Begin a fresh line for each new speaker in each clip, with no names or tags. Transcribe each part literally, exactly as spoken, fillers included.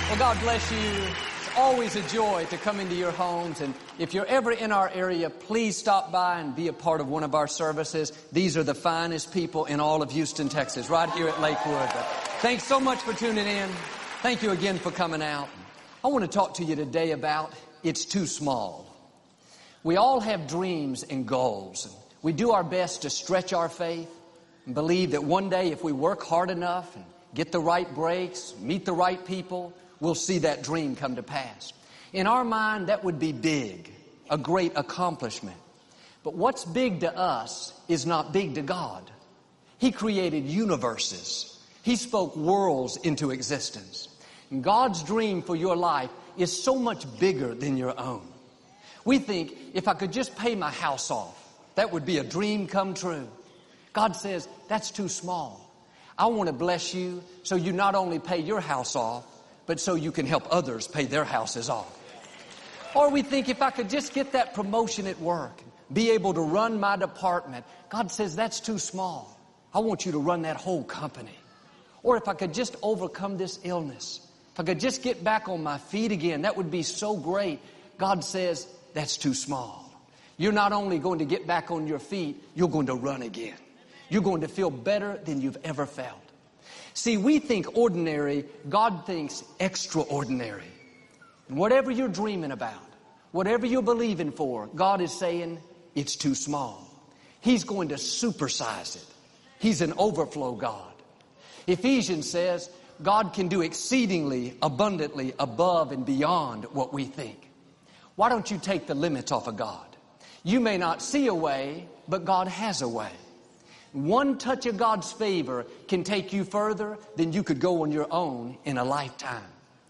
Well, God bless you. It's always a joy to come into your homes. And if you're ever in our area, please stop by and be a part of one of our services. These are the finest people in all of Houston, Texas, right here at Lakewood. But thanks so much for tuning in. Thank you again for coming out. I want to talk to you today about it's too small. We all have dreams and goals. And we do our best to stretch our faith and believe that one day if we work hard enough and get the right breaks, meet the right people, we'll see that dream come to pass. In our mind, that would be big, a great accomplishment. But what's big to us is not big to God. He created universes. He spoke worlds into existence. And God's dream for your life is so much bigger than your own. We think, if I could just pay my house off, that would be a dream come true. God says, that's too small. I want to bless you so you not only pay your house off, but so you can help others pay their houses off. Or we think, if I could just get that promotion at work, be able to run my department, God says that's too small. I want you to run that whole company. Or if I could just overcome this illness, if I could just get back on my feet again, that would be so great. God says that's too small. You're not only going to get back on your feet, you're going to run again. You're going to feel better than you've ever felt. See, we think ordinary, God thinks extraordinary. And whatever you're dreaming about, whatever you're believing for, God is saying it's too small. He's going to supersize it. He's an overflow God. Ephesians says God can do exceedingly abundantly above and beyond what we think. Why don't you take the limits off of God? You may not see a way, but God has a way. One touch of God's favor can take you further than you could go on your own in a lifetime.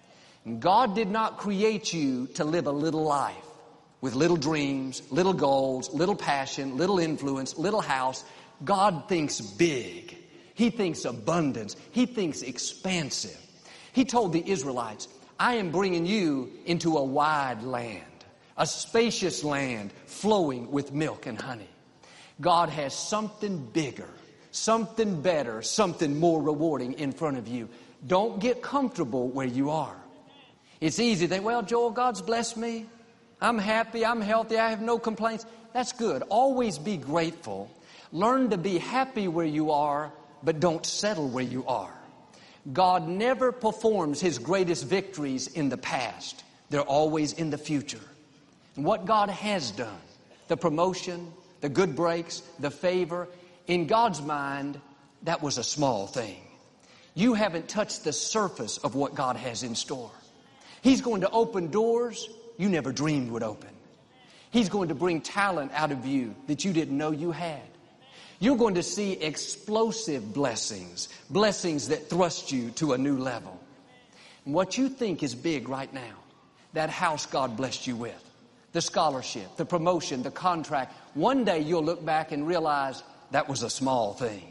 And God did not create you to live a little life with little dreams, little goals, little passion, little influence, little house. God thinks big. He thinks abundance. He thinks expansive. He told the Israelites, I am bringing you into a wide land, a spacious land flowing with milk and honey. God has something bigger, something better, something more rewarding in front of you. Don't get comfortable where you are. It's easy to think, well, Joel, God's blessed me. I'm happy, I'm healthy, I have no complaints. That's good. Always be grateful. Learn to be happy where you are, but don't settle where you are. God never performs His greatest victories in the past. They're always in the future. And what God has done, the promotion, the good breaks, the favor, in God's mind, that was a small thing. You haven't touched the surface of what God has in store. He's going to open doors you never dreamed would open. He's going to bring talent out of you that you didn't know you had. You're going to see explosive blessings, blessings that thrust you to a new level. And what you think is big right now, that house God blessed you with, the scholarship, the promotion, the contract, one day you'll look back and realize that was a small thing.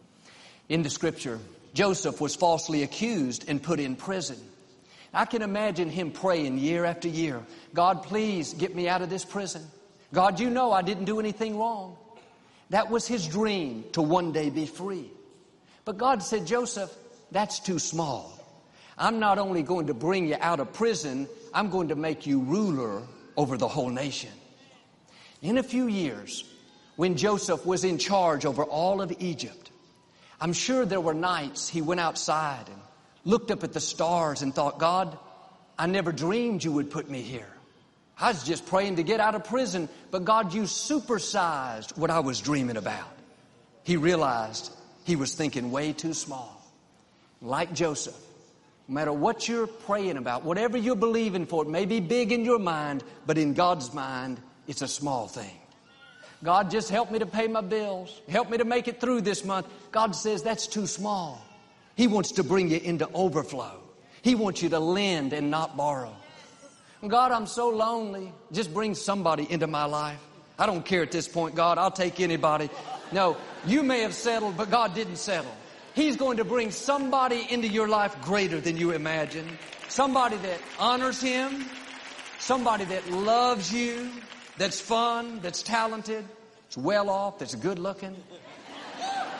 In the scripture, Joseph was falsely accused and put in prison. I can imagine him praying year after year, God, please get me out of this prison. God, you know I didn't do anything wrong. That was his dream, to one day be free. But God said, Joseph, that's too small. I'm not only going to bring you out of prison, I'm going to make you ruler over the whole nation. In a few years, when Joseph was in charge over all of Egypt, I'm sure there were nights he went outside and looked up at the stars and thought, God, I never dreamed you would put me here. I was just praying to get out of prison, but God, you supersized what I was dreaming about. He realized he was thinking way too small. Like Joseph, no matter what you're praying about, whatever you're believing for, it may be big in your mind, but in God's mind, it's a small thing. God, just help me to pay my bills. Help me to make it through this month. God says that's too small. He wants to bring you into overflow. He wants you to lend and not borrow. God, I'm so lonely. Just bring somebody into my life. I don't care at this point, God. I'll take anybody. No, you may have settled, but God didn't settle. He's going to bring somebody into your life greater than you imagine. Somebody that honors Him. Somebody that loves you. That's fun. That's talented. That's well off. That's good looking.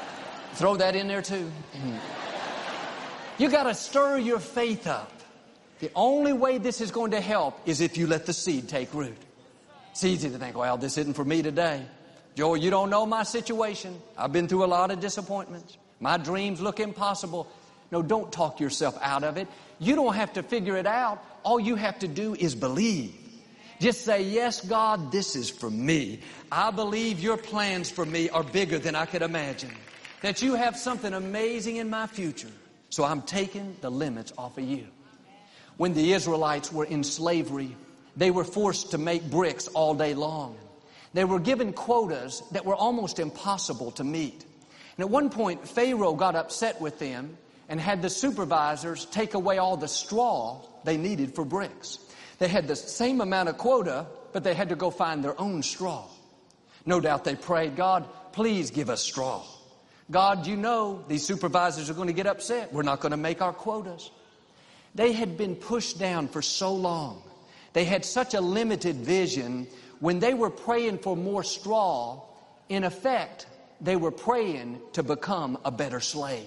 Throw that in there too. You got to stir your faith up. The only way this is going to help is if you let the seed take root. It's easy to think, well, this isn't for me today. Joel, you don't know my situation. I've been through a lot of disappointments. My dreams look impossible. No, don't talk yourself out of it. You don't have to figure it out. All you have to do is believe. Just say, yes, God, this is for me. I believe your plans for me are bigger than I could imagine. That you have something amazing in my future. So I'm taking the limits off of you. When the Israelites were in slavery, they were forced to make bricks all day long. They were given quotas that were almost impossible to meet. And at one point, Pharaoh got upset with them and had the supervisors take away all the straw they needed for bricks. They had the same amount of quota, but they had to go find their own straw. No doubt they prayed, God, please give us straw. God, you know these supervisors are going to get upset. We're not going to make our quotas. They had been pushed down for so long. They had such a limited vision. When they were praying for more straw, in effect, they were praying to become a better slave.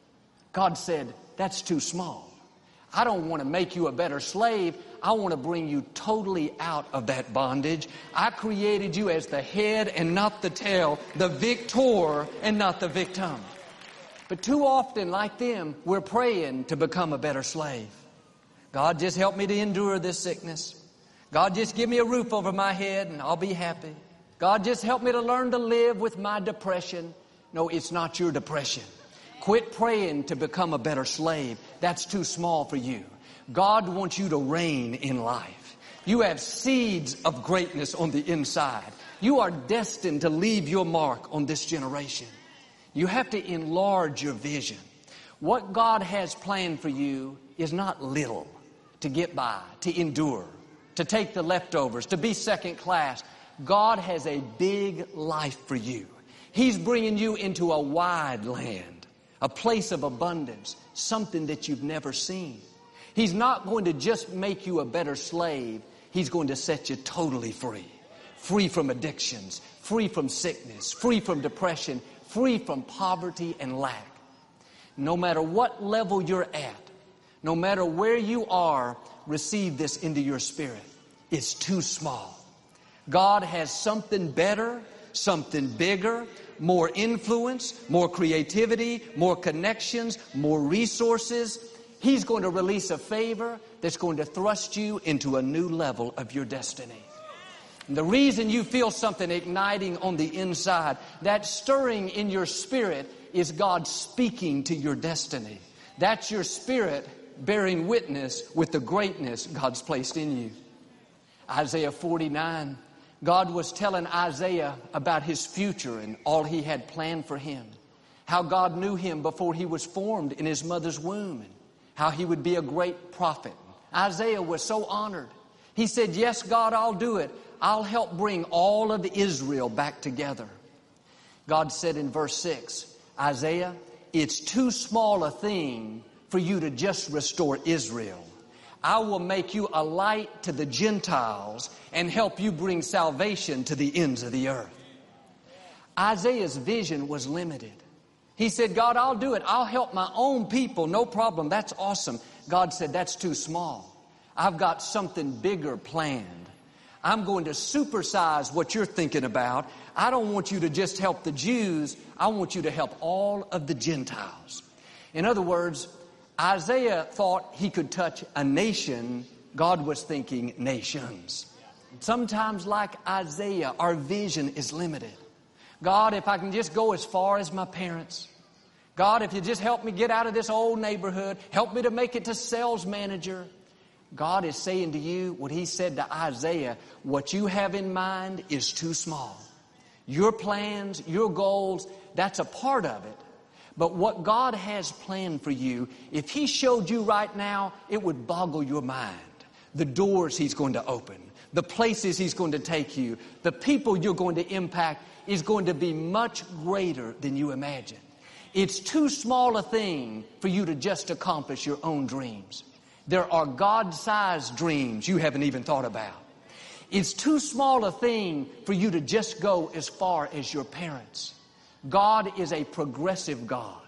God said, that's too small. I don't want to make you a better slave. I want to bring you totally out of that bondage. I created you as the head and not the tail, the victor and not the victim. But too often, like them, we're praying to become a better slave. God, just help me to endure this sickness. God, just give me a roof over my head and I'll be happy. God, just help me to learn to live with my depression. No, it's not your depression. Quit praying to become a better slave. That's too small for you. God wants you to reign in life. You have seeds of greatness on the inside. You are destined to leave your mark on this generation. You have to enlarge your vision. What God has planned for you is not little, to get by, to endure, to take the leftovers, to be second class. God has a big life for you. He's bringing you into a wide land, a place of abundance, something that you've never seen. He's not going to just make you a better slave. He's going to set you totally free. Free from addictions, free from sickness, free from depression, free from poverty and lack. No matter what level you're at, no matter where you are, receive this into your spirit. It's too small. God has something better, something bigger, more influence, more creativity, more connections, more resources. He's going to release a favor that's going to thrust you into a new level of your destiny. And the reason you feel something igniting on the inside, that stirring in your spirit, is God speaking to your destiny. That's your spirit bearing witness with the greatness God's placed in you. Isaiah forty-nine, God was telling Isaiah about his future and all he had planned for him. How God knew him before he was formed in his mother's womb. And how he would be a great prophet. Isaiah was so honored. He said, yes, God, I'll do it. I'll help bring all of Israel back together. God said in verse six, Isaiah, it's too small a thing for you to just restore Israel. I will make you a light to the Gentiles and help you bring salvation to the ends of the earth. Isaiah's vision was limited. He said, God, I'll do it. I'll help my own people. No problem. That's awesome. God said, that's too small. I've got something bigger planned. I'm going to supersize what you're thinking about. I don't want you to just help the Jews. I want you to help all of the Gentiles. In other words, Isaiah thought he could touch a nation. God was thinking nations. Sometimes, like Isaiah, our vision is limited. God, if I can just go as far as my parents. God, if you just help me get out of this old neighborhood, help me to make it to sales manager. God is saying to you what he said to Isaiah, what you have in mind is too small. Your plans, your goals, that's a part of it. But what God has planned for you, if he showed you right now, it would boggle your mind. The doors he's going to open, the places he's going to take you, the people you're going to impact is going to be much greater than you imagine. It's too small a thing for you to just accomplish your own dreams. There are God-sized dreams you haven't even thought about. It's too small a thing for you to just go as far as your parents. God is a progressive God.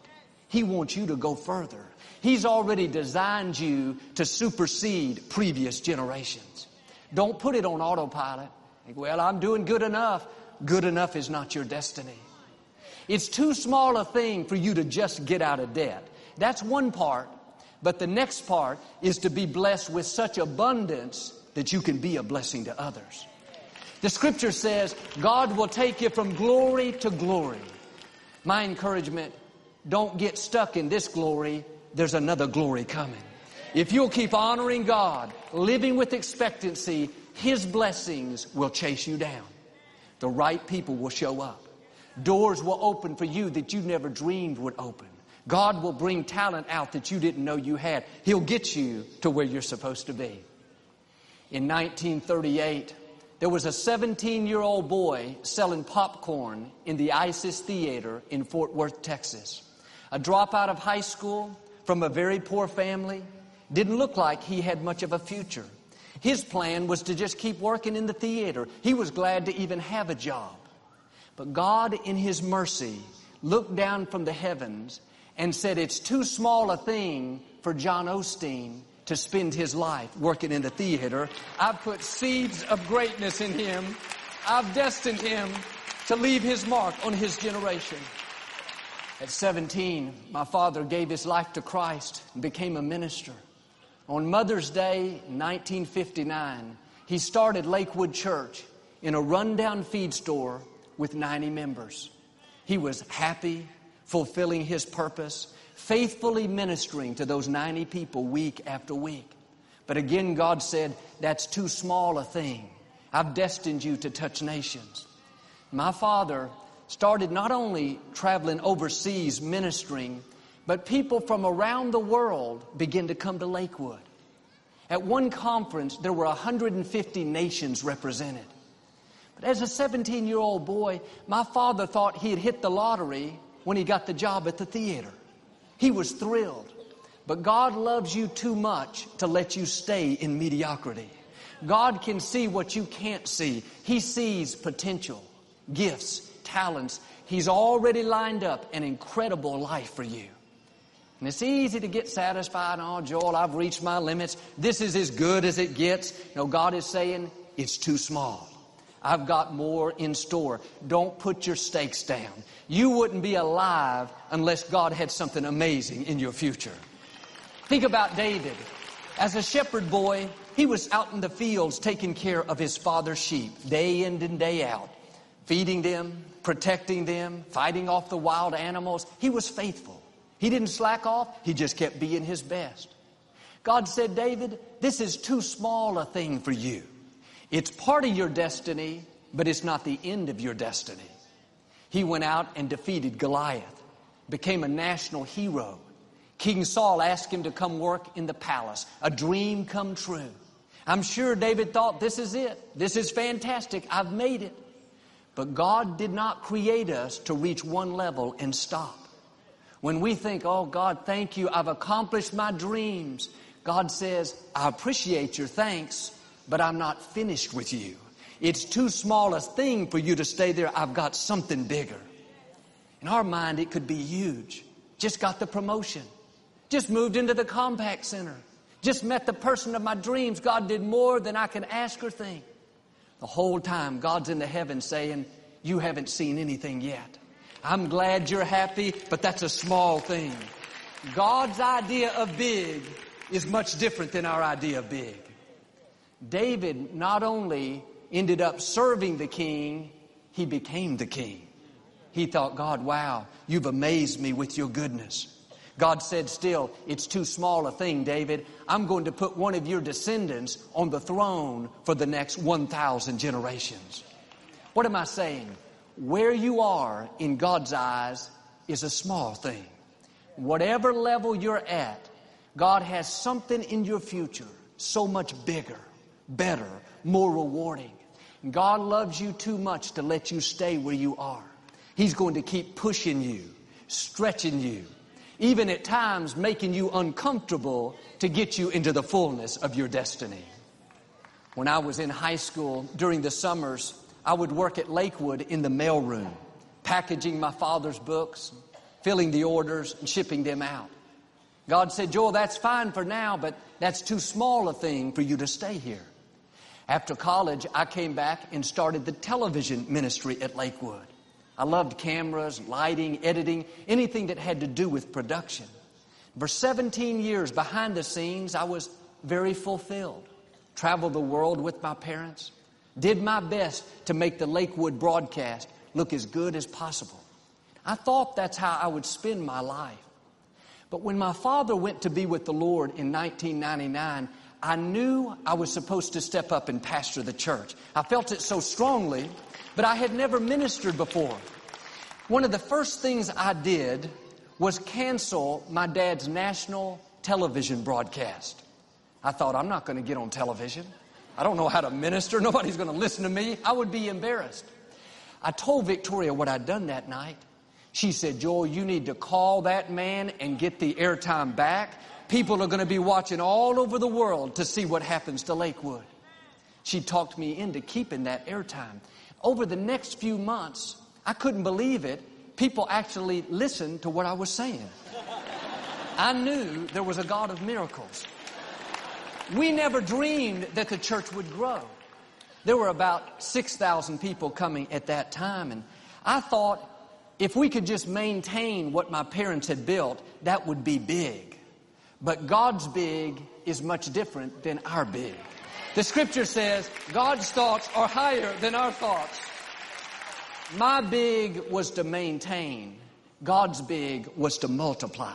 He wants you to go further. He's already designed you to supersede previous generations. Don't put it on autopilot. Think, well, I'm doing good enough. Good enough is not your destiny. It's too small a thing for you to just get out of debt. That's one part. But the next part is to be blessed with such abundance that you can be a blessing to others. The scripture says God will take you from glory to glory. My encouragement, don't get stuck in this glory. There's another glory coming. If you'll keep honoring God, living with expectancy, His blessings will chase you down. The right people will show up. Doors will open for you that you never dreamed would open. God will bring talent out that you didn't know you had. He'll get you to where you're supposed to be. In nineteen thirty-eight, there was a seventeen-year-old boy selling popcorn in the Isis Theater in Fort Worth, Texas. A dropout of high school from a very poor family. Didn't look like he had much of a future. His plan was to just keep working in the theater. He was glad to even have a job. But God, in His mercy, looked down from the heavens and said, it's too small a thing for John Osteen to spend his life working in the theater. I've put seeds of greatness in him. I've destined him to leave his mark on his generation. At seventeen, my father gave his life to Christ and became a minister. On Mother's Day, nineteen fifty-nine, he started Lakewood Church in a rundown feed store with ninety members. He was happy, fulfilling his purpose, faithfully ministering to those ninety people week after week. But again, God said, that's too small a thing. I've destined you to touch nations. My father started not only traveling overseas ministering, but people from around the world began to come to Lakewood. At one conference, there were one hundred fifty nations represented. But as a seventeen-year-old boy, my father thought he had hit the lottery when he got the job at the theater. He was thrilled. But God loves you too much to let you stay in mediocrity. God can see what you can't see. He sees potential, gifts, talents. He's already lined up an incredible life for you. And it's easy to get satisfied. Oh, Joel, I've reached my limits. This is as good as it gets. No, God is saying, it's too small. I've got more in store. Don't put your stakes down. You wouldn't be alive unless God had something amazing in your future. Think about David. As a shepherd boy, he was out in the fields taking care of his father's sheep, day in and day out, feeding them, protecting them, fighting off the wild animals. He was faithful. He didn't slack off. He just kept being his best. God said, David, this is too small a thing for you. It's part of your destiny, but it's not the end of your destiny. He went out and defeated Goliath, became a national hero. King Saul asked him to come work in the palace, a dream come true. I'm sure David thought, this is it. This is fantastic. I've made it. But God did not create us to reach one level and stop. When we think, oh God, thank you, I've accomplished my dreams. God says, I appreciate your thanks, but I'm not finished with you. It's too small a thing for you to stay there. I've got something bigger. In our mind, it could be huge. Just got the promotion. Just moved into the Compaq Center. Just met the person of my dreams. God did more than I can ask or think. The whole time, God's in the heavens saying, you haven't seen anything yet. I'm glad you're happy, but that's a small thing. God's idea of big is much different than our idea of big. David not only ended up serving the king, he became the king. He thought, God, wow, you've amazed me with your goodness. God said still, it's too small a thing, David. I'm going to put one of your descendants on the throne for the next one thousand generations. What am I saying? Where you are in God's eyes is a small thing. Whatever level you're at, God has something in your future so much bigger, better, more rewarding. God loves you too much to let you stay where you are. He's going to keep pushing you, stretching you, even at times making you uncomfortable to get you into the fullness of your destiny. When I was in high school, during the summers, I would work at Lakewood in the mailroom, packaging my father's books, filling the orders and shipping them out. God said, Joel, that's fine for now, but that's too small a thing for you to stay here. After college, I came back and started the television ministry at Lakewood. I loved cameras, lighting, editing, anything that had to do with production. For seventeen years behind the scenes, I was very fulfilled. Traveled the world with my parents. Did my best to make the Lakewood broadcast look as good as possible. I thought that's how I would spend my life. But when my father went to be with the Lord in nineteen ninety-nine, I knew I was supposed to step up and pastor the church. I felt it so strongly, but I had never ministered before. One of the first things I did was cancel my dad's national television broadcast. I thought, I'm not going to get on television. I don't know how to minister. Nobody's going to listen to me. I would be embarrassed. I told Victoria what I'd done that night. She said, Joel, you need to call that man and get the airtime back. People are going to be watching all over the world to see what happens to Lakewood. She talked me into keeping that airtime. Over the next few months, I couldn't believe it. People actually listened to what I was saying. I knew there was a God of miracles. We never dreamed that the church would grow. There were about six thousand people coming at that time, and I thought if we could just maintain what my parents had built, that would be big. But God's big is much different than our big. The scripture says God's thoughts are higher than our thoughts. My big was to maintain. God's big was to multiply.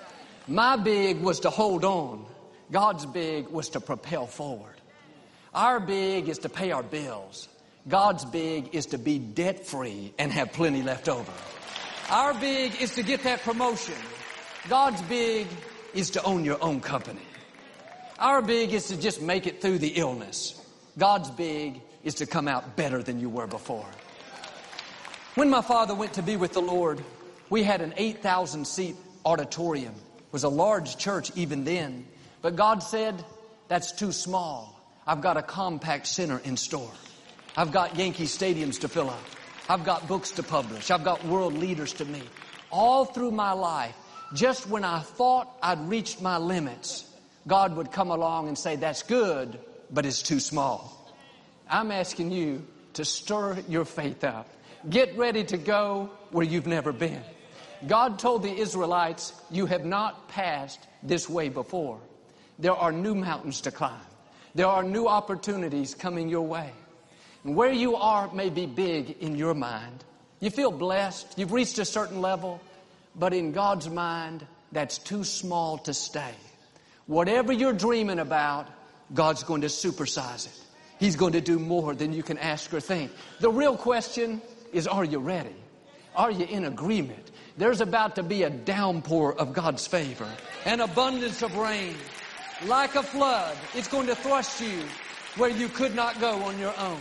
My big was to hold on. God's big was to propel forward. Our big is to pay our bills. God's big is to be debt-free and have plenty left over. Our big is to get that promotion. God's big is to own your own company. Our big is to just make it through the illness. God's big is to come out better than you were before. When my father went to be with the Lord, we had an eight thousand seat auditorium. It was a large church even then. But God said, that's too small. I've got a compact center in store. I've got Yankee stadiums to fill up. I've got books to publish. I've got world leaders to meet. All through my life, just when I thought I'd reached my limits, God would come along and say, that's good, but it's too small. I'm asking you to stir your faith up. Get ready to go where you've never been. God told the Israelites, you have not passed this way before. There are new mountains to climb. There are new opportunities coming your way. And where you are may be big in your mind. You feel blessed. You've reached a certain level. But in God's mind, that's too small to stay. Whatever you're dreaming about, God's going to supersize it. He's going to do more than you can ask or think. The real question is, are you ready? Are you in agreement? There's about to be a downpour of God's favor, an abundance of rain. Like a flood, it's going to thrust you where you could not go on your own.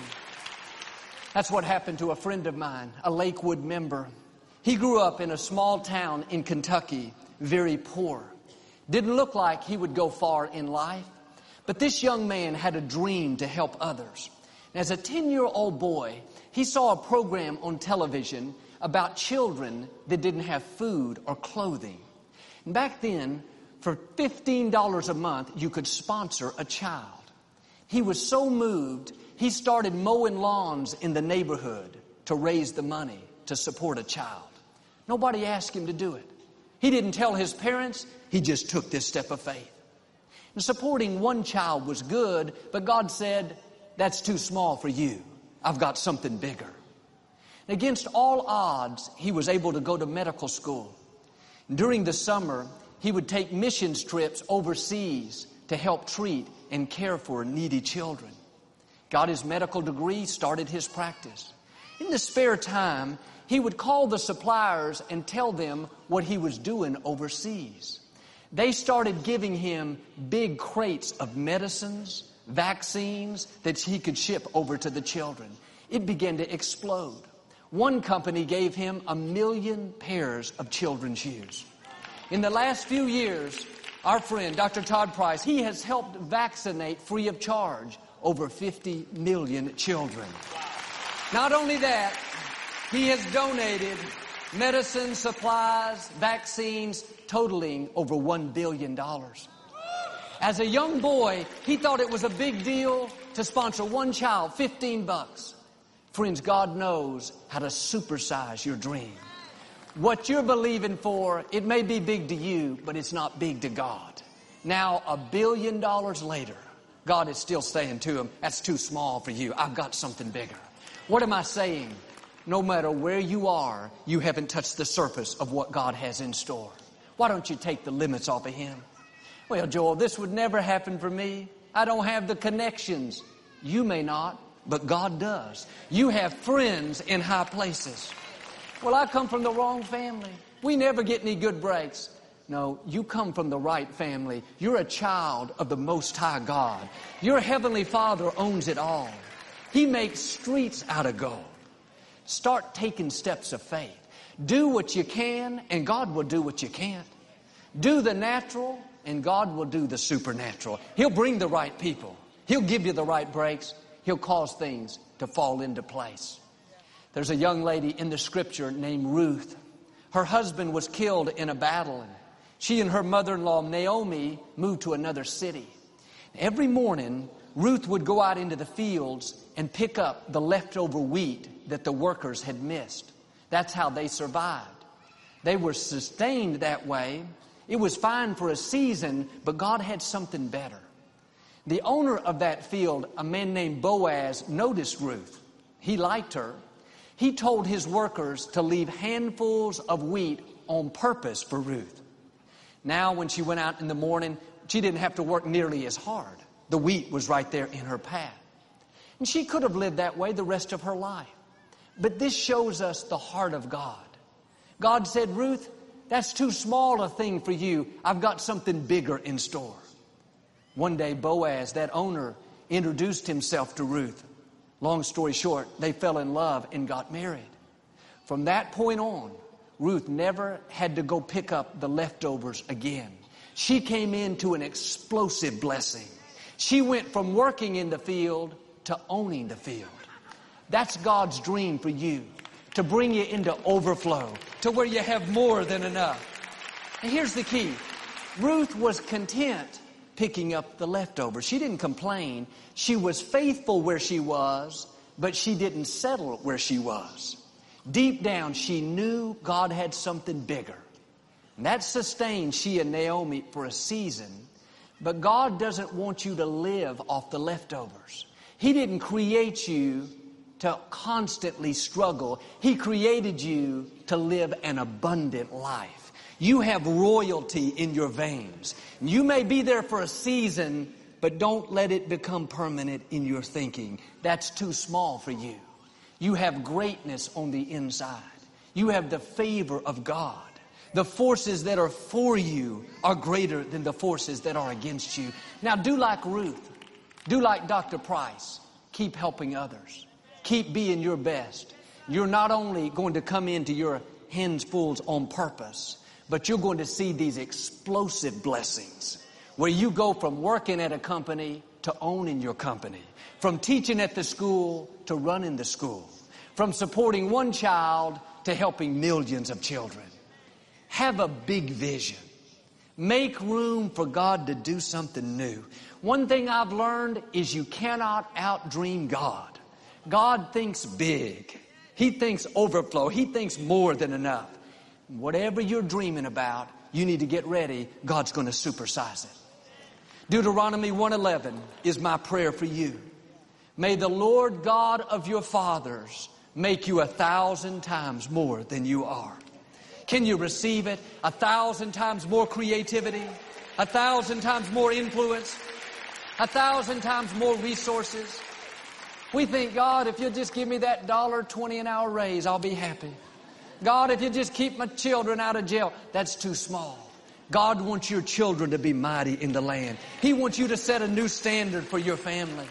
That's what happened to a friend of mine, a Lakewood member. He grew up in a small town in Kentucky, very poor. Didn't look like he would go far in life. But this young man had a dream to help others. And as a ten-year-old boy, he saw a program on television about children that didn't have food or clothing. And back then, for fifteen dollars a month, you could sponsor a child. He was so moved, he started mowing lawns in the neighborhood to raise the money to support a child. Nobody asked him to do it. He didn't tell his parents. He just took this step of faith. And supporting one child was good, but God said, that's too small for you. I've got something bigger. And against all odds, he was able to go to medical school. During the summer, he would take missions trips overseas to help treat and care for needy children. Got his medical degree, started his practice. In the spare time, he would call the suppliers and tell them what he was doing overseas. They started giving him big crates of medicines, vaccines that he could ship over to the children. It began to explode. One company gave him a million pairs of children's shoes. In the last few years, our friend, Doctor Todd Price, he has helped vaccinate free of charge over fifty million children. Not only that, he has donated medicine, supplies, vaccines totaling over one billion dollars. As a young boy, he thought it was a big deal to sponsor one child, fifteen bucks. Friends, God knows how to supersize your dream. What you're believing for, it may be big to you, but it's not big to God. Now, a billion dollars later, God is still saying to him, that's too small for you. I've got something bigger. What am I saying? No matter where you are, you haven't touched the surface of what God has in store. Why don't you take the limits off of him? Well, Joel, this would never happen for me. I don't have the connections. You may not, but God does. You have friends in high places. Well, I come from the wrong family. We never get any good breaks. No, you come from the right family. You're a child of the Most High God. Your Heavenly Father owns it all. He makes streets out of gold. Start taking steps of faith. Do what you can, and God will do what you can't. Do the natural, and God will do the supernatural. He'll bring the right people. He'll give you the right breaks. He'll cause things to fall into place. There's a young lady in the scripture named Ruth. Her husband was killed in a battle. And she and her mother-in-law, Naomi, moved to another city. Every morning, Ruth would go out into the fields and pick up the leftover wheat that the workers had missed. That's how they survived. They were sustained that way. It was fine for a season, but God had something better. The owner of that field, a man named Boaz, noticed Ruth. He liked her. He told his workers to leave handfuls of wheat on purpose for Ruth. Now, when she went out in the morning, she didn't have to work nearly as hard. The wheat was right there in her path. And she could have lived that way the rest of her life. But this shows us the heart of God. God said, Ruth, that's too small a thing for you. I've got something bigger in store. One day, Boaz, that owner, introduced himself to Ruth. Long story short, they fell in love and got married. From that point on, Ruth never had to go pick up the leftovers again. She came into an explosive blessing. She went from working in the field to owning the field. That's God's dream for you, to bring you into overflow, to where you have more than enough. And here's the key. Ruth was content picking up the leftovers. She didn't complain. She was faithful where she was, but she didn't settle where she was. Deep down, she knew God had something bigger. And that sustained she and Naomi for a season. But God doesn't want you to live off the leftovers. He didn't create you to constantly struggle. He created you to live an abundant life. You have royalty in your veins. You may be there for a season, but don't let it become permanent in your thinking. That's too small for you. You have greatness on the inside. You have the favor of God. The forces that are for you are greater than the forces that are against you. Now do like Ruth. Do like Doctor Price. Keep helping others. Keep being your best. You're not only going to come into your hands full on purpose, but you're going to see these explosive blessings where you go from working at a company to owning your company, from teaching at the school to running the school, from supporting one child to helping millions of children. Have a big vision. Make room for God to do something new. One thing I've learned is you cannot outdream God. God thinks big. He thinks overflow. He thinks more than enough. Whatever you're dreaming about, you need to get ready. God's going to supersize it. Deuteronomy one eleven is my prayer for you. May the Lord God of your fathers make you a thousand times more than you are. Can you receive it? A thousand times more creativity, a thousand times more influence, a thousand times more resources. We think, God, if you'll just give me that one dollar twenty an hour raise, I'll be happy. God, if you just keep my children out of jail, that's too small. God wants your children to be mighty in the land. He wants you to set a new standard for your family.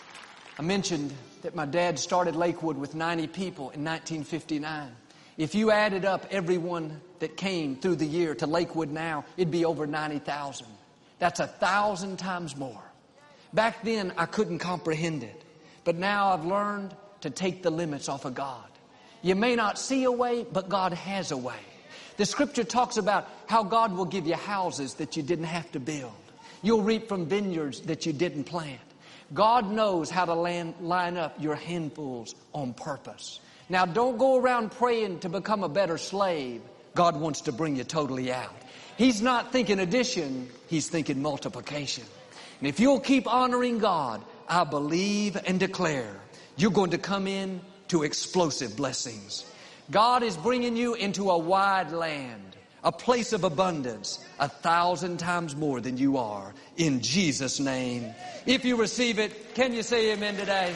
I mentioned that my dad started Lakewood with ninety people in nineteen fifty-nine. If you added up everyone that came through the year to Lakewood now, it'd be over ninety thousand. That's a thousand times more. Back then, I couldn't comprehend it. But now I've learned to take the limits off of God. You may not see a way, but God has a way. The scripture talks about how God will give you houses that you didn't have to build. You'll reap from vineyards that you didn't plant. God knows how to land, line up your handfuls on purpose. Now, don't go around praying to become a better slave. God wants to bring you totally out. He's not thinking addition, He's thinking multiplication. And if you'll keep honoring God, I believe and declare you're going to come in to explosive blessings. God is bringing you into a wide land, a place of abundance, a thousand times more than you are, in Jesus' name. If you receive it, can you say amen today?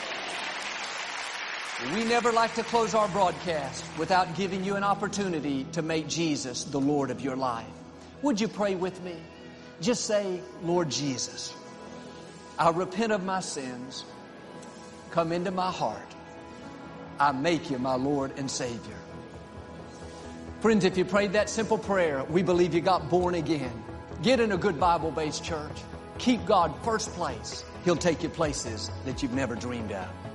We never like to close our broadcast without giving you an opportunity to make Jesus the Lord of your life. Would you pray with me? Just say, Lord Jesus, I repent of my sins. Come into my heart. I make you my Lord and Savior. Friends, if you prayed that simple prayer, we believe you got born again. Get in a good Bible-based church. Keep God first place. He'll take you places that you've never dreamed of.